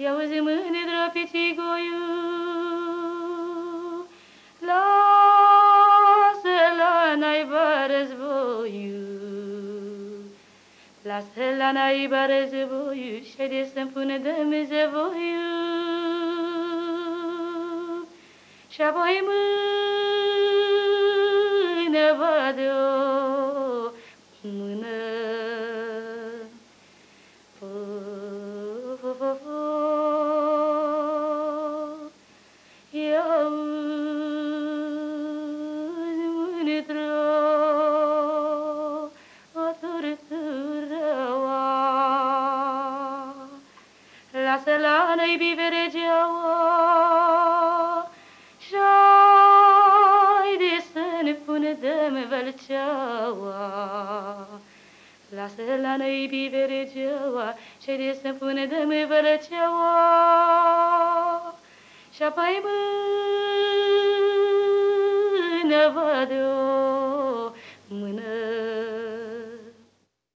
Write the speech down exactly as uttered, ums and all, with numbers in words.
Ia-uzi mândră pitigoiu, lasă la naiba războiul, lasă la naiba războiul și de să-mi pună Dumnezevoiul. Și apoi mână vadă-o, mână, fă, fă, fă, fă. Ia-uzi mândră o turturăua, lasă la naibii veregeaua, și-ai de să-ne pună dă-mi vălceaua. Lasă la naibii veregeaua, și-ai de să-mi pună dă-mi vălceaua. Și apoi mână vadă-o,